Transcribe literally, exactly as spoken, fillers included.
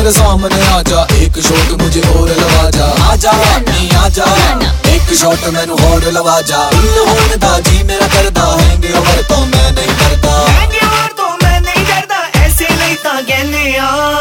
मेरे सामने आजा, एक शॉट मुझे और लगा जा। आजा नहीं आजा, एक शॉट मैनू और लगा जा। होने दा जी मेरा करदा हैंगे ओवर तो मैं नहीं करदा, हैंगे ओवर तो मैं नहीं करदा, ऐसे नहीं ता कहने आ।